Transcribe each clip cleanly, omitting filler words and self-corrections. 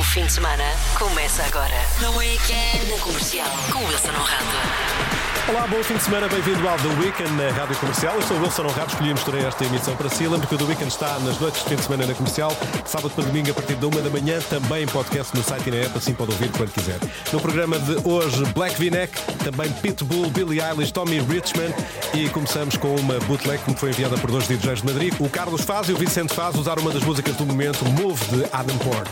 O fim de semana começa agora. No Weekend. Na Comercial. Com Wilson Honrado. Olá, bom fim de semana, bem-vindo ao The Weekend na Rádio Comercial. Eu sou o Wilson Honrado, escolhi misturar esta emissão para si. Lembro que o The Weekend está nas noites de fim de semana na Comercial, sábado para domingo a partir da 1 da manhã, também podcast no site e na app, assim pode ouvir quando quiser. No programa de hoje, Black V-Neck, também Pitbull, Billie Eilish, Tommy Richman, e começamos com uma bootleg que me foi enviada por dois DJs de Madrid. O Carlos Faz e o Vicente Faz usaram uma das músicas do momento, Move, de Adam Port.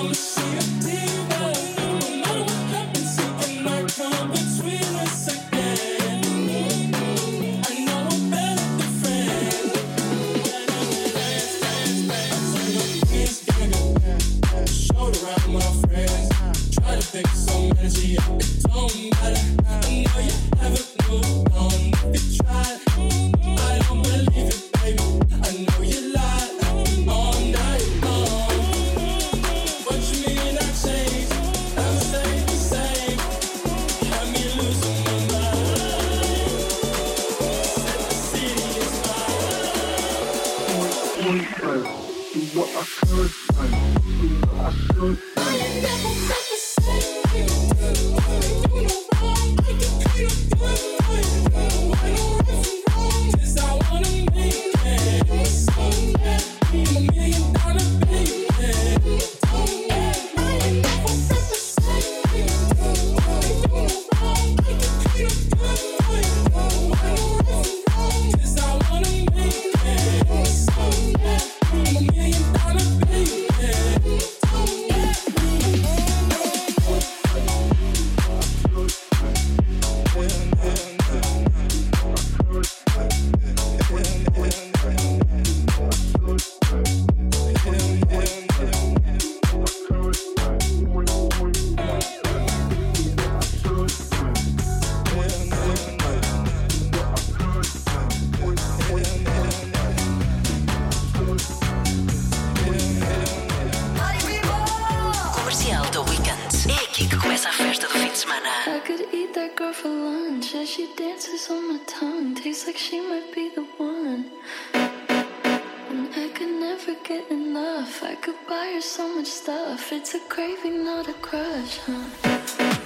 It's a craving, not a crush, huh?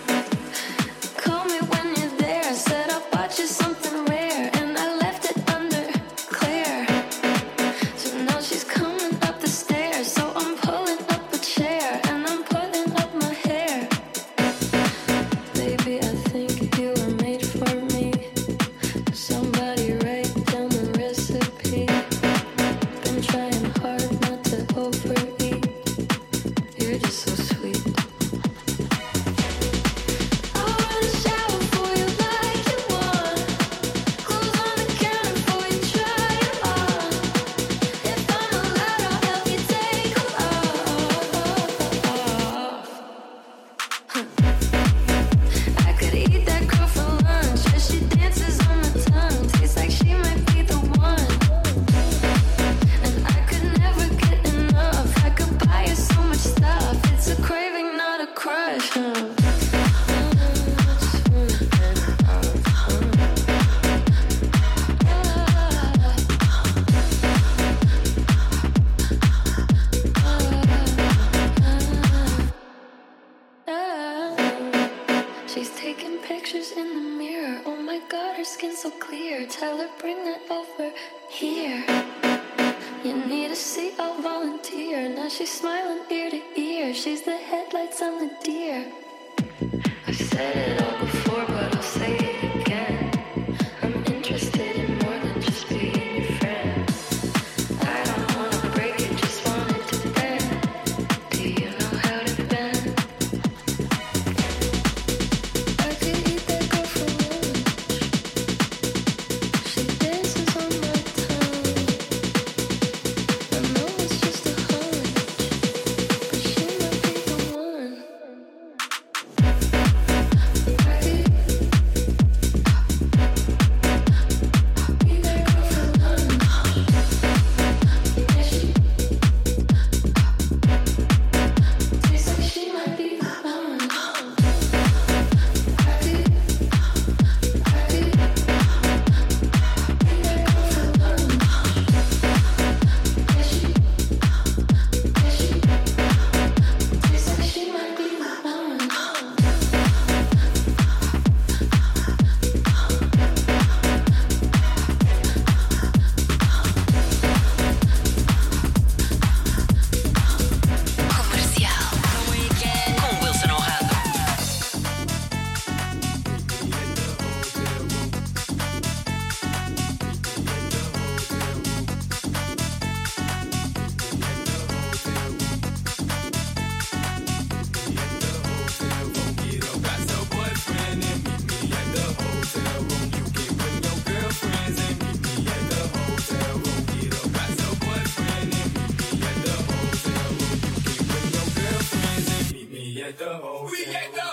Call me when you're there. Said I bought you something rare, and I left it under clear. So now she's coming up the stairs. So I'm pulling up a chair, and I'm pulling up my hair. Baby, I think you were made for me. Somebody write down the recipe. Been trying hard not to overeat. You're just so sweet. I wanna shower for you like you want. Clothes on the counter for you, try it on. If I'm allowed, I'll help you take them off. I could eat that girl for lunch. Yeah, she dances on my tongue. Tastes like she might be the one. And I could never get enough. I could buy you so much stuff. It's a craving, not a crush, huh? She's taking pictures in the mirror. Oh my God, her skin's so clear. Tell her bring it over here. You need a seat, I'll volunteer. Now she's smiling ear to ear. She's the headlights on the deer. I've said it all before, but I'll say it again. I'm interested in more than just being your friend. I don't wanna break it, just want it to bend. Do you know how to bend? I could eat that girl for lunch. She dances on my tongue. I know it's just a hunch, but she might be the one. at the hotel. We at the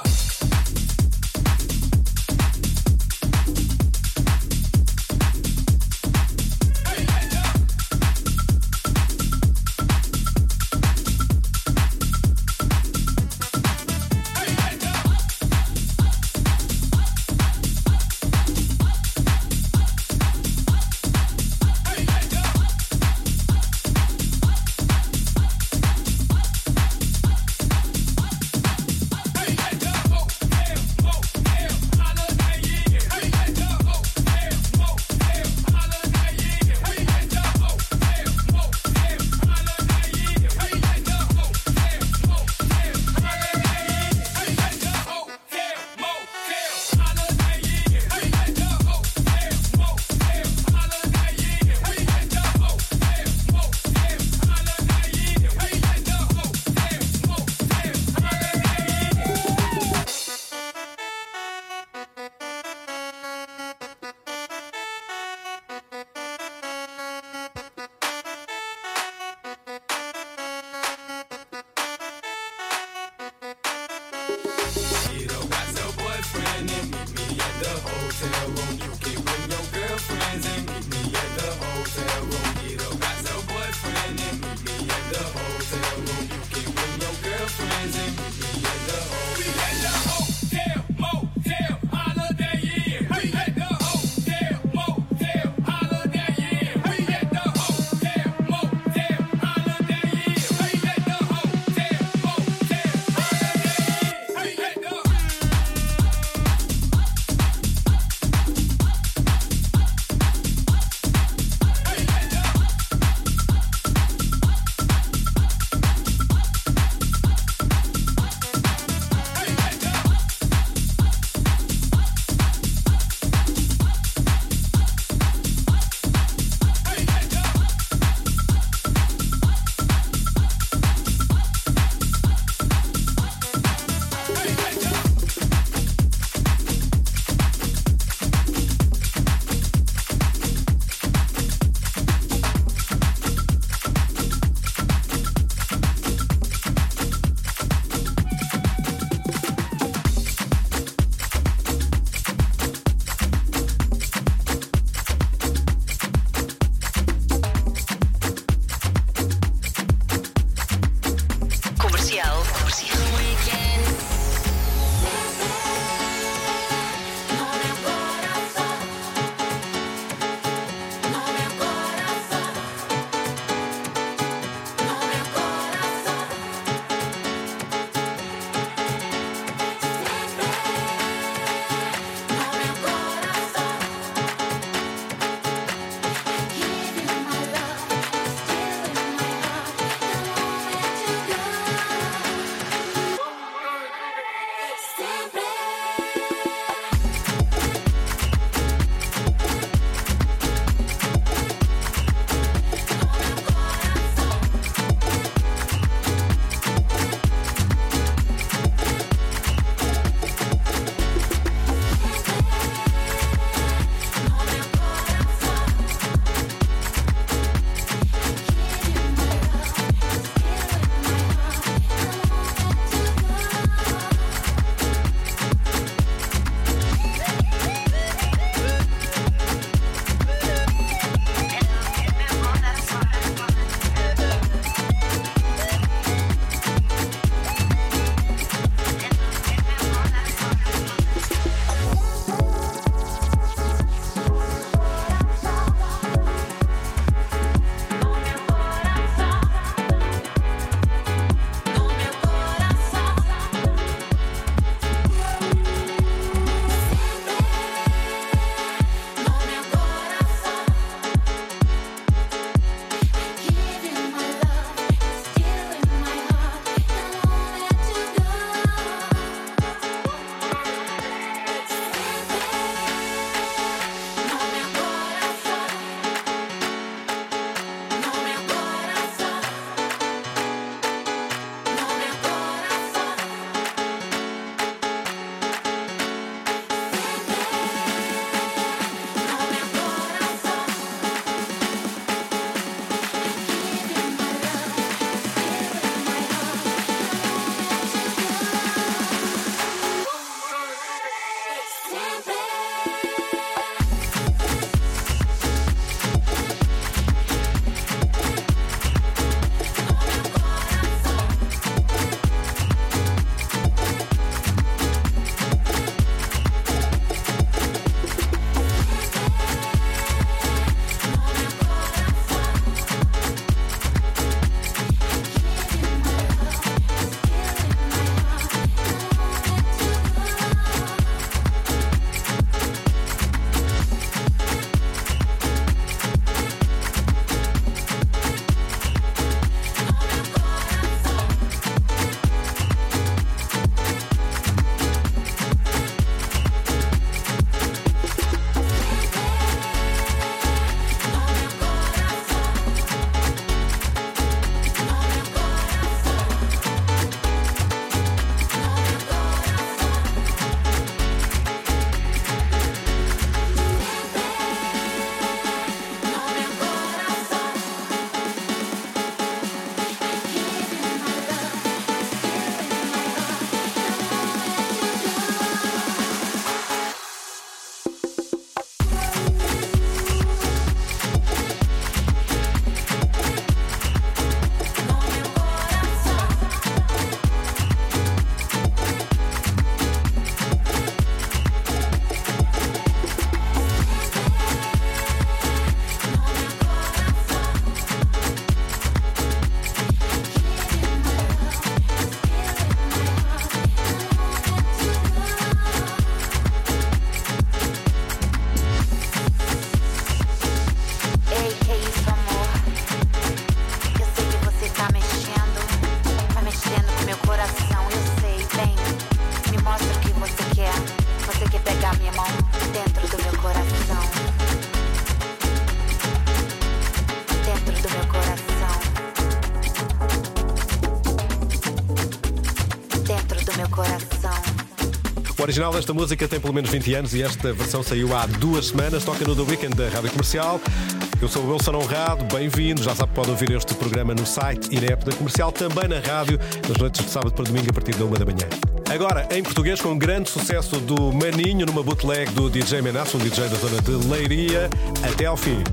meu coração. O original desta música tem pelo menos 20 anos e esta versão saiu há 2 semanas. Toca no The Weekend da Rádio Comercial. Eu sou o Wilson Honrado, bem-vindo. Já sabe que pode ouvir este programa no site e na app da Comercial, também na rádio, nas noites de sábado para domingo a partir da 1 da manhã. Agora, em português, com um grande sucesso do Maninho, numa bootleg do DJ Menaço, um DJ da zona de Leiria, Até ao Fim.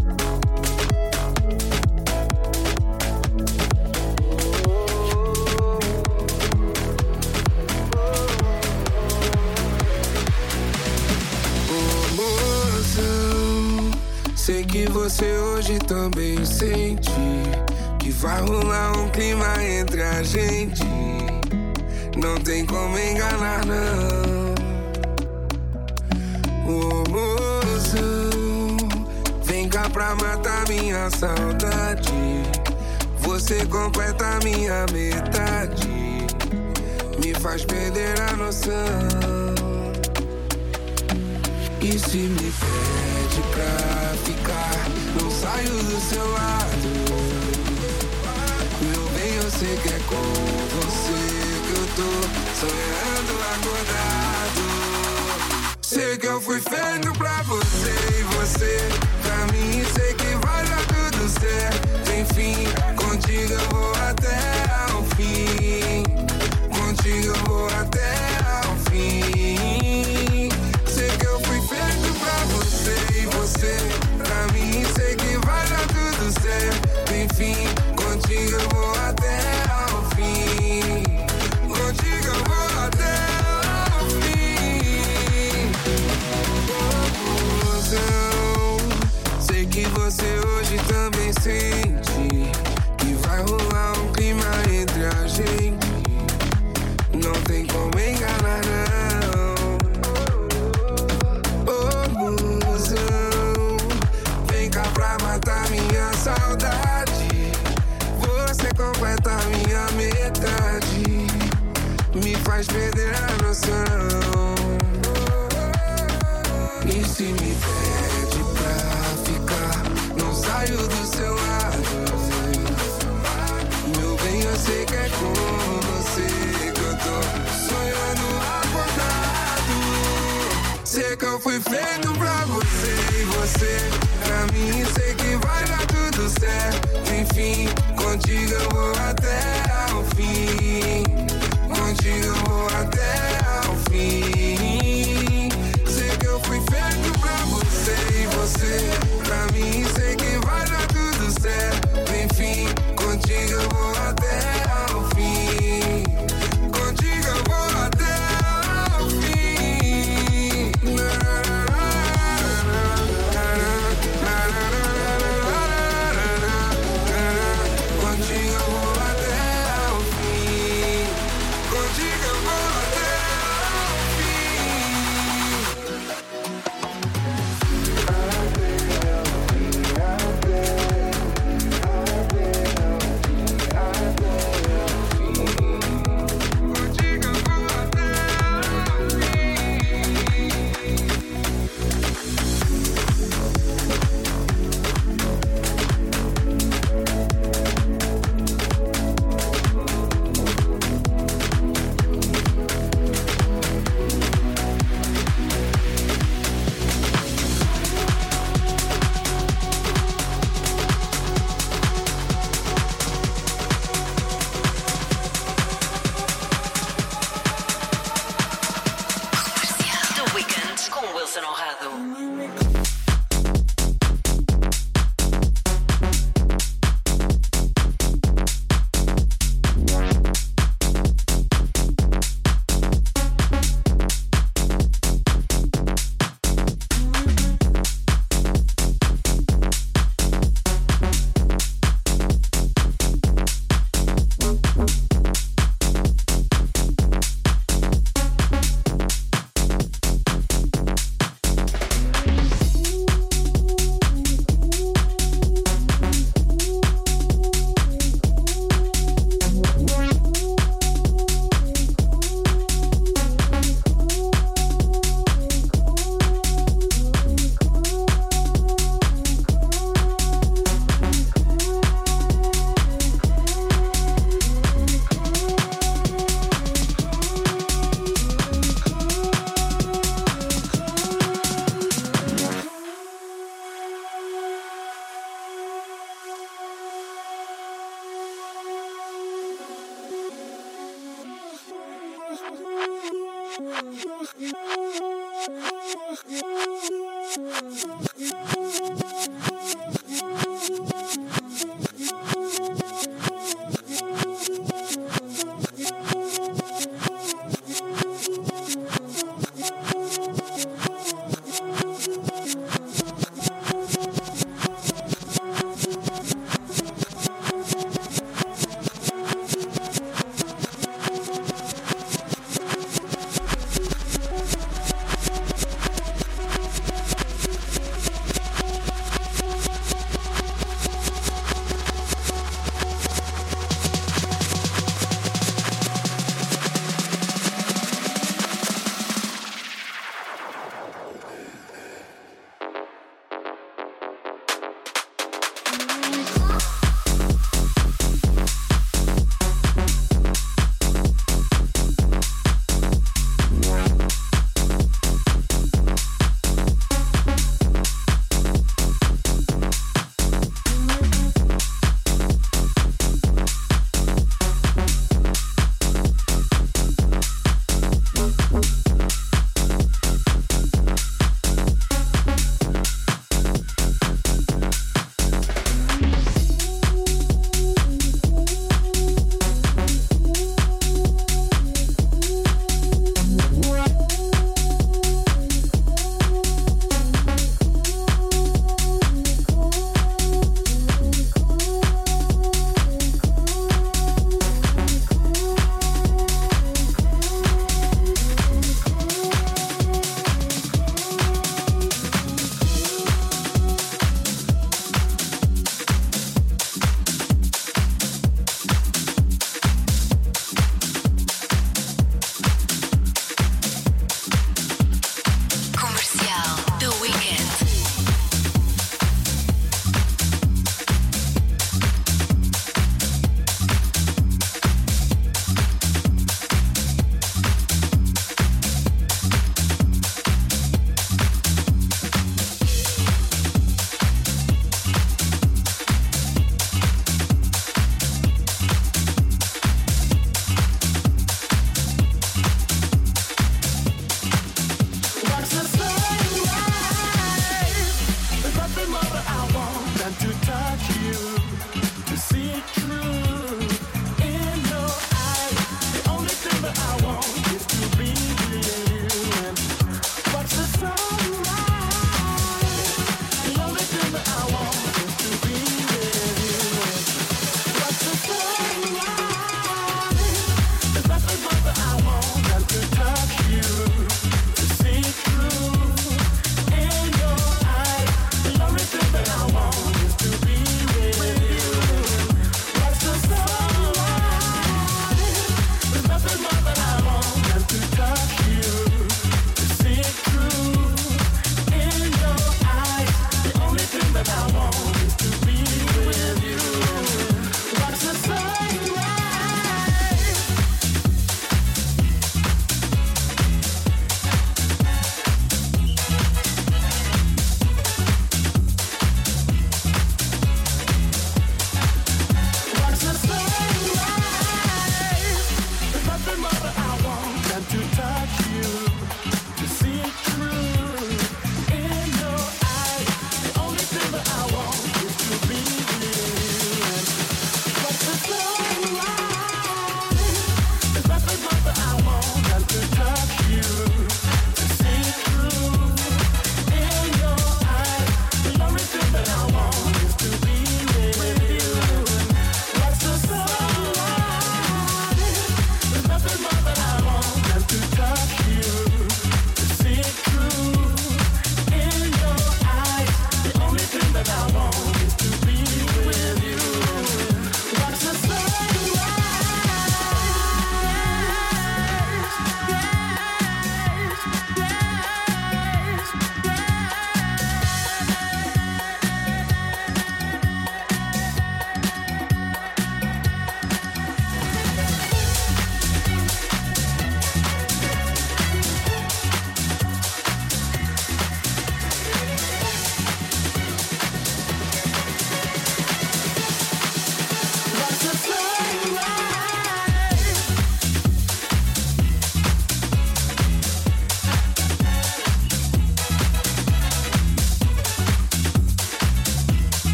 Sei que você hoje também sente que vai rolar um clima entre a gente. Não tem como enganar, não. Ô mozão, vem cá pra matar minha saudade. Você completa minha metade, me faz perder a noção. E se me pede pra ficar, não saio do seu lado. Meu bem, eu sei que é com você que eu tô sonhando acordado. Sei que eu fui feito pra você e você pra mim. Sei que vai dar tudo certo, enfim. Contigo eu vou até ao fim. Contigo eu vou até ao fim. Sei que eu fui feito pra você e você pra mim. Sei que vai dar tudo certo, enfim. Contigo eu vou até ao fim. Contigo eu vou até ao fim. Sei que você hoje também sente que vai rolar um clima entre a gente. Não tem como enganar, não. Vem cá pra matar minha saudade. Você completa minha metade, me faz perder a noção. E se me pede pra ficar, não saio do seu lado. Meu bem, eu sei que é com você que eu tô sonhando acordado. Sei que eu fui feito pra você e você pra mim. Sei que vai dar tudo certo, enfim. Contigo eu vou até ao fim. Contigo eu vou até ao fim. Sei que eu fui feito pra você e você pra mim. Sei que vai dar tudo certo, enfim. Contigo eu vou até ao fim. Contigo eu vou até ao fim. Contigo eu vou até ao fim.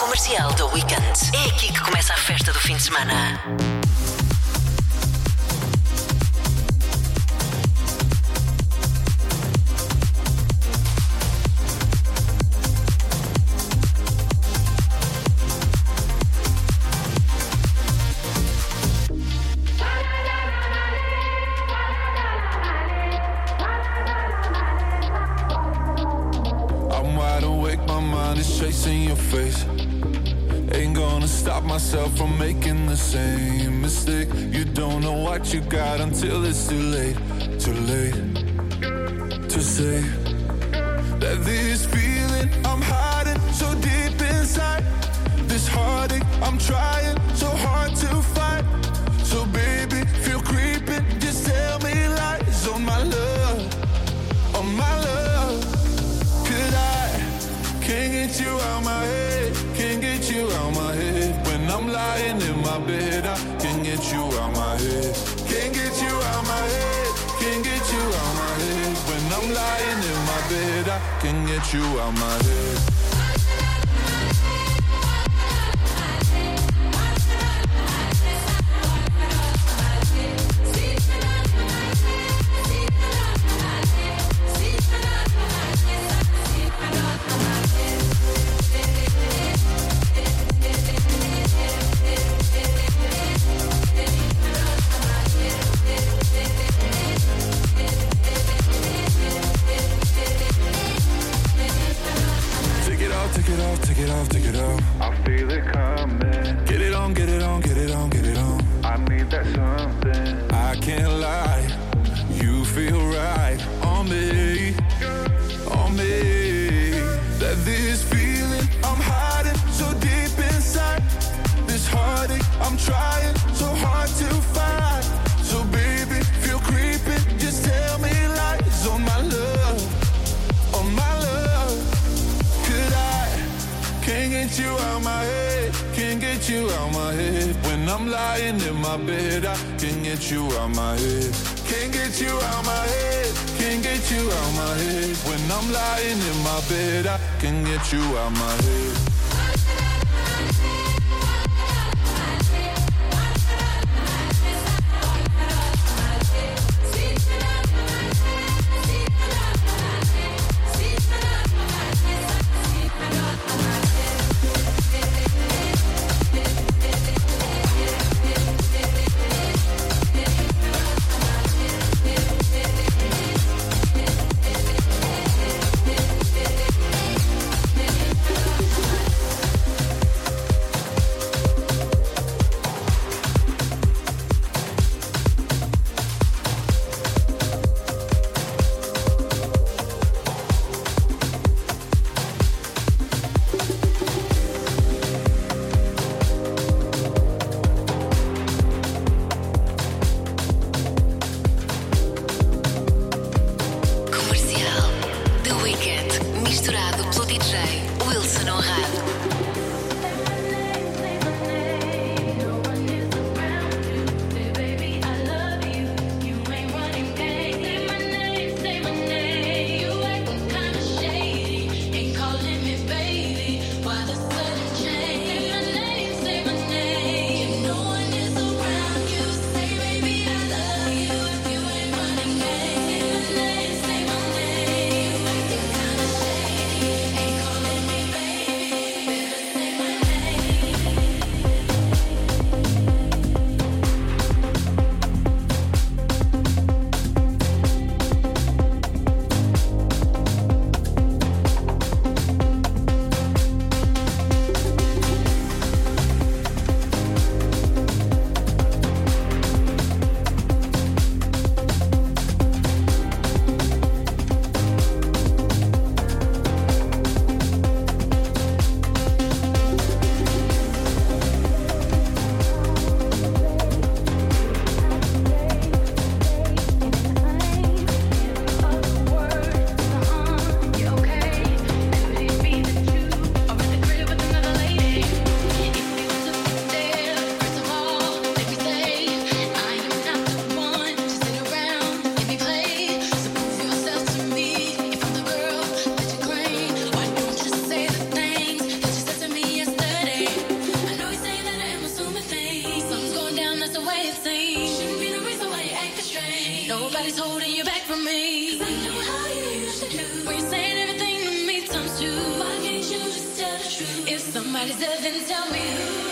Comercial The Weeknd. É aqui que começa a festa do fim de semana. Chasing your face, ain't gonna stop myself from making the same mistake. You don't know what you got until it's too late to say that this feeling I'm hiding so deep inside, this heartache I'm trying so hard to fight. So baby, feel creeping, just tell me lies on my love, on my love. Could I can't get you out my head, can't get you out my head. When I'm lying in my bed, I can't get you out my head. Can't get you out my head, can't get you out my head. When I'm lying in my bed, I can't get you out my head. Take it off. I feel it coming. Get it on, get it on, get it on, get it on. I need that something. I can't lie, you feel right on me, on me. That this feeling I'm hiding so deep inside, this heartache I'm trying so hard to find. So baby, feel creeping, just tell me lies on my love, on my love. Could I can't get you out my head, can't get you out my head. When I'm lying in my bed, I can't get you out my head. Can't get you out my head, can't get you out my head. When I'm lying in my bed, I can't get you out my head. Nobody's holding you back from me. 'Cause I know how you used to do. When you're saying everything to me times two. Why can't you just tell the truth? If somebody's there, then tell me who.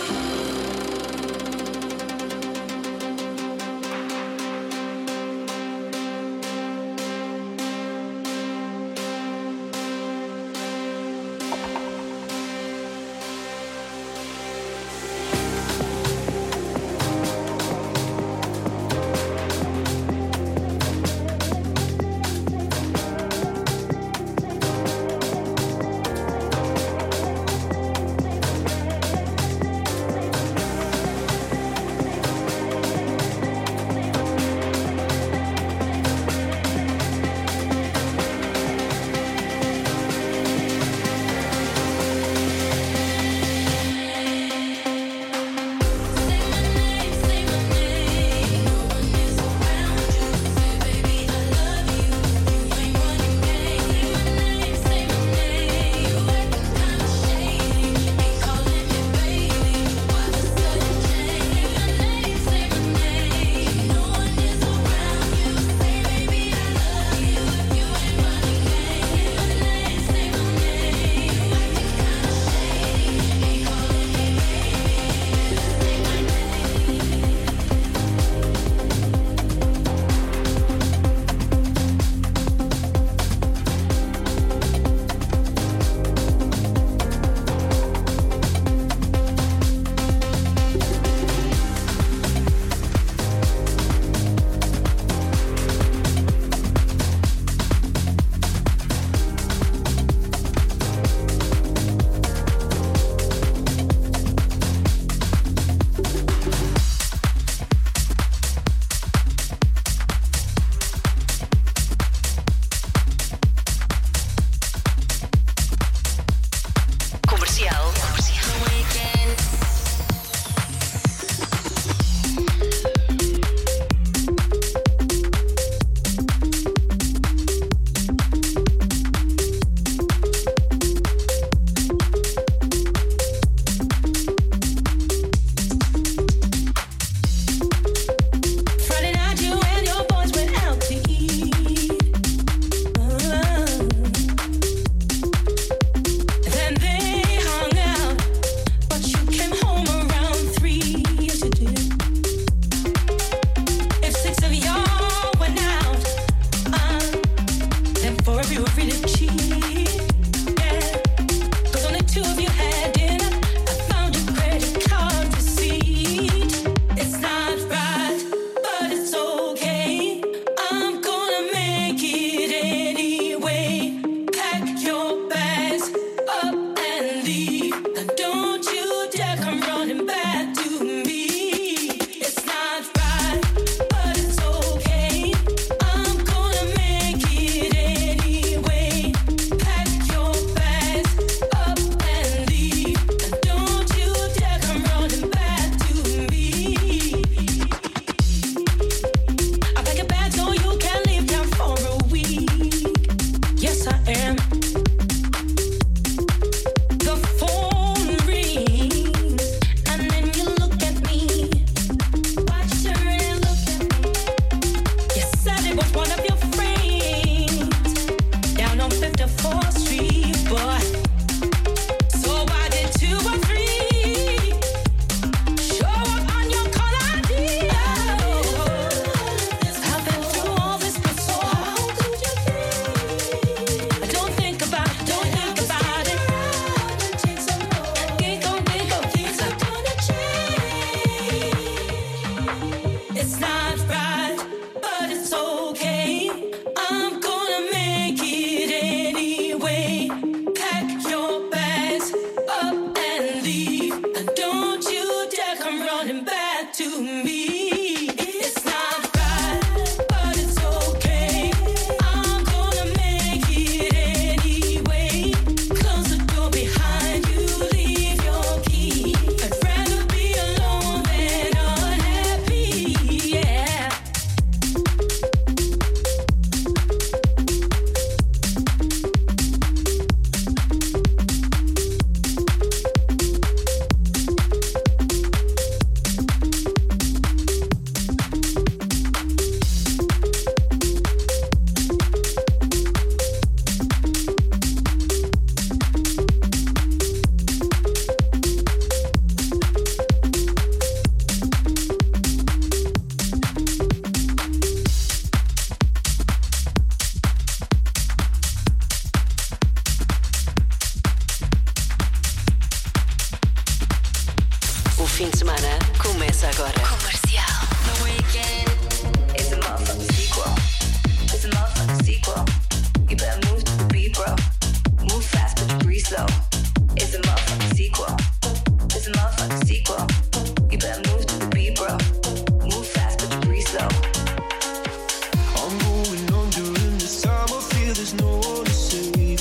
fim de semana começa agora. Comercial. The weekend is a motherfucking sequel. It's a motherfucking sequel. You better move to the beat, bro. Move fast, but you breathe slow. It's a motherfucking sequel. It's a motherfucking sequel. You better move to the beat, bro. Move fast, but you breathe slow. I'm going on during this time. I feel there's no one to save me.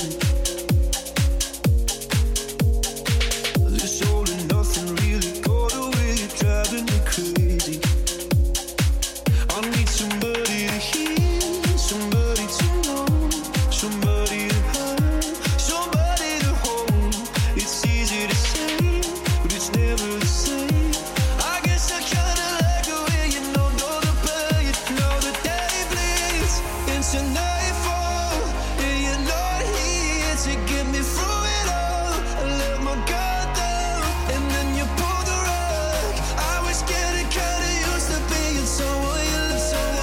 This all and nothing really got away. You're driving me crazy. I need somebody to hear, somebody to know, somebody to have, somebody to hold. It's easy to say, but it's never the same. I guess I kinda like the way you know the pain. Now the day bleeds into nightfall, and you're not here to get me through it all. I let my guard down, and then you pull the rug. I was getting kinda used to being someone you love.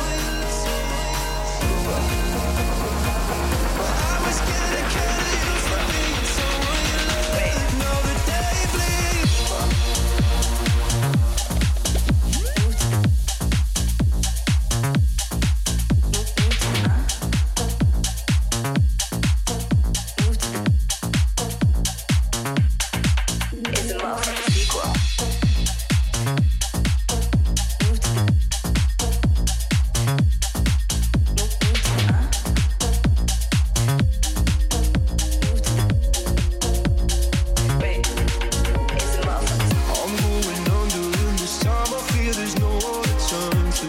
I was getting kinda used to being someone you love. Now the day bleeds. It's a motherfucking sequel. Wait, it's a motherfucking I'm going under in this time. I feel there's no one to turn to.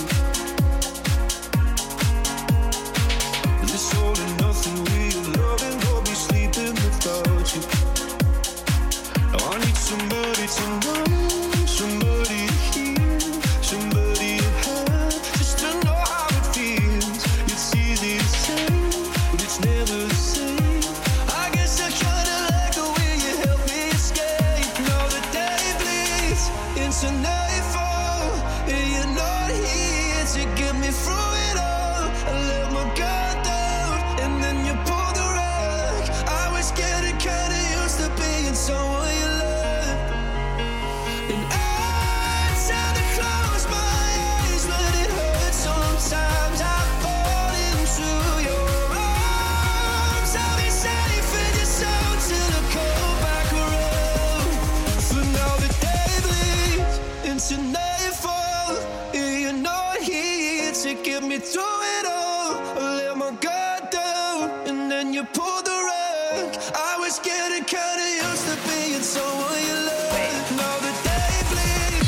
This all and nothing real loving, go be sleeping without you. Now I need somebody to know, somebody to hear, somebody to have, just to know how it feels. It's easy to say, but it's never the same. I guess I kinda like the way you help me escape. Now the day bleeds into nightfall, and you're not here to get me through it all. I let my guard down, and then you pull the rug. I was getting kinda used to being someone you love. And I try to close my eyes, but it hurts sometimes. I fall into your arms. I'll be safe in your soul till I come back around. For now the day bleeds into nightfall, and you're not here to get me through it all. I let my guard down, and then you pull the rug. I was getting kinda used to being someone you love. Now the day bleeds.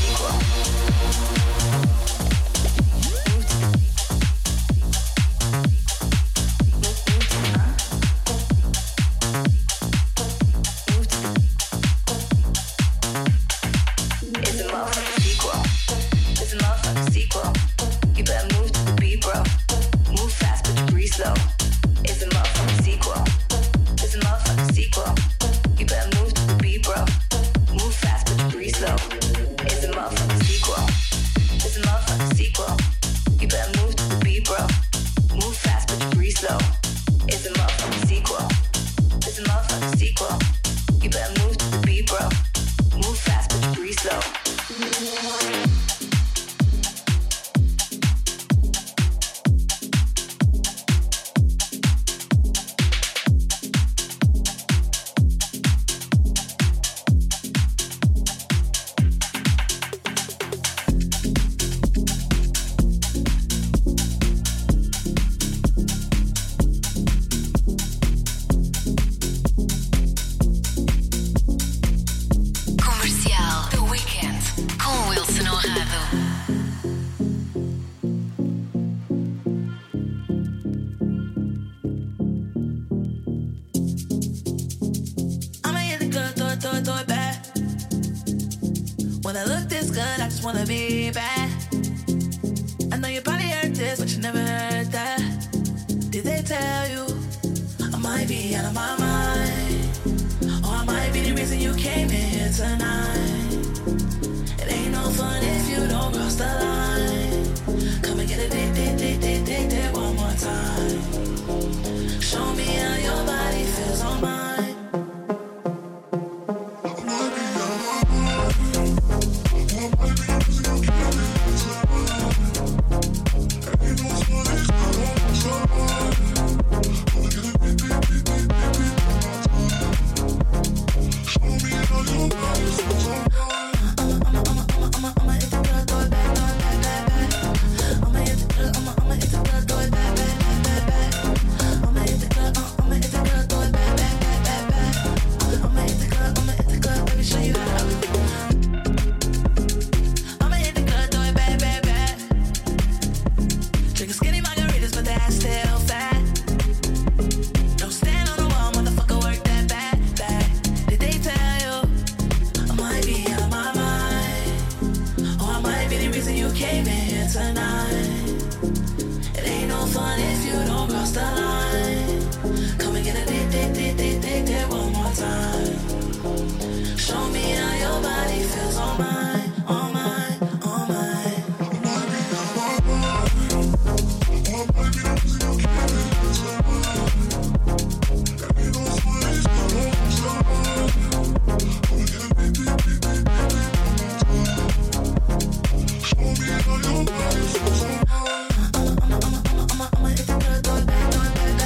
It's a motherfucking sequel. It's a motherfucking sequel. You better move to the beat, bro. Move fast, but you breathe slow. It's a motherfucking sequel. It's a motherfucking sequel. You better move to the beat, bro. Move fast, but you breathe slow. It's a motherfucking sequel. It's a motherfucking sequel. You better move to the beat, bro. Move fast, but you breathe slow. It's a motherfucking sequel. It's a motherfucking sequel. You better move to the beat, bro. Move fast, but you breathe slow. Comercial. The Weekend. Com Wilson Honrado. I'ma hit the good, throw it back. When I look this good, I just wanna be bad. I know you probably heard this, but you never heard that. Did they tell you I might be out of my mind? Or I might be the reason you came in here tonight. It ain't no fun if you don't cross the line. Come and get a date one more time. Show me how your body feels on mine. came in here tonight. It ain't no fun if you don't cross the line. Come and get a dick one more time. Show me how your body feels on mine, on mine, on mine. I'ma hit the club, throw it back,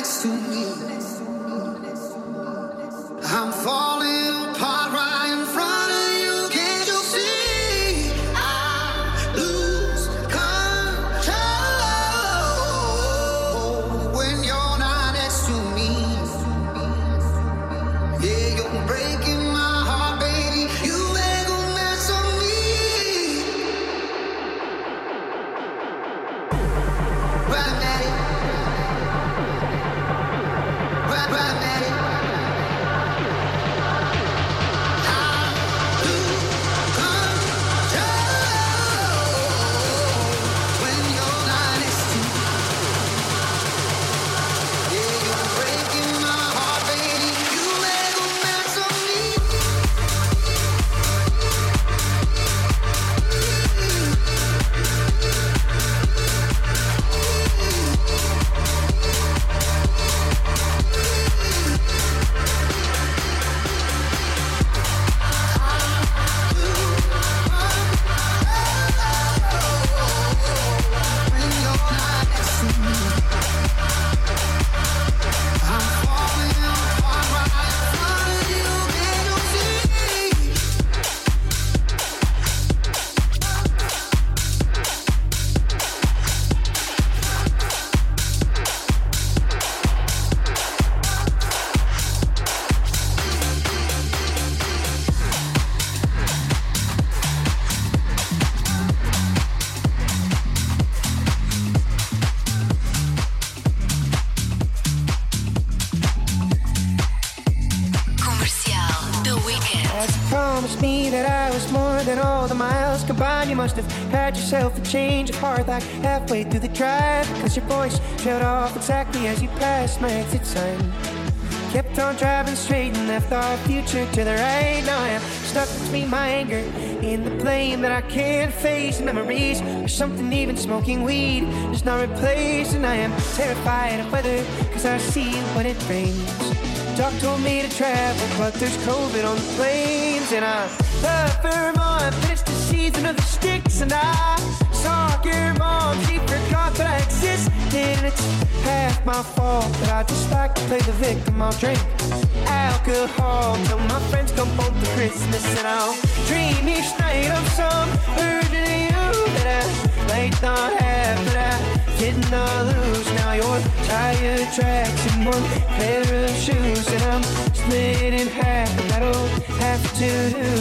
next to me. I'm falling apart right in front of you. Can't you see? I lose control when you're not next to me. Yeah, you're breaking my heart, baby. You ain't gonna mess on me. Right at it. Right at it. Promised me that I was more than all the miles combined. You must have had yourself a change of heart like halfway through the drive, cause your voice trailed off exactly as you passed my exit sign. Kept on driving straight and left our future to the right. Now I am stuck between my anger in the plane that I can't face. Memories or something even smoking weed does not replace. And I am terrified of weather cause I see when it rains. Doc told me to travel, but there's COVID on the planes. And I love Vermont, finished the season of the sticks. And I saw your mom, she forgot that I existed. And it's half my fault, but I just like to play the victim. I'll drink alcohol till my friends come home for Christmas. And I'll dream each night of some version of you that I might not have, but I did not lose. Now your tire tracks in one pair of shoes, and I'm split in half, and that'll have to do.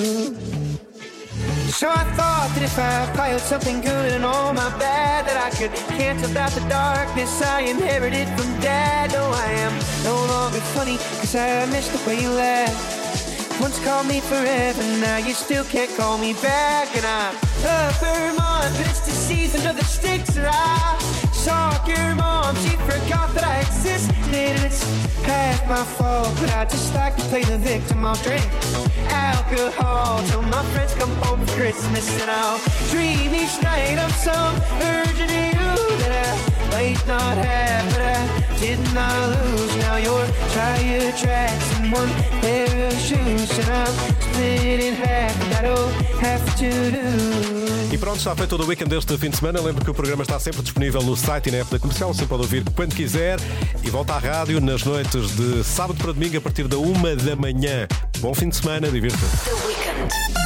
So I thought that if I piled something good and all my bad, that I could cancel out the darkness I inherited from Dad. No, I am no longer funny, cause I miss the way you laugh. Once called me forever, now you still can't call me back. And I love Vermont, but it's the season of the sticks. And I saw your mom, she forgot that I existed. And it's half my fault, but I just like to play the victim. I'll drink alcohol till my friends come home for Christmas. And I'll dream each night of some version of you that I might not have, but I did not lose. Now your tire tracks in one pair of shoes, and I'm split in half, and that'll have to do. E pronto, está feito todo o weekend deste fim de semana. Lembro que o programa está sempre disponível no site e na app da Comercial, você pode ouvir quando quiser. E volta à rádio nas noites de sábado para domingo a partir da 1 da manhã. Bom fim de semana, divirta-se.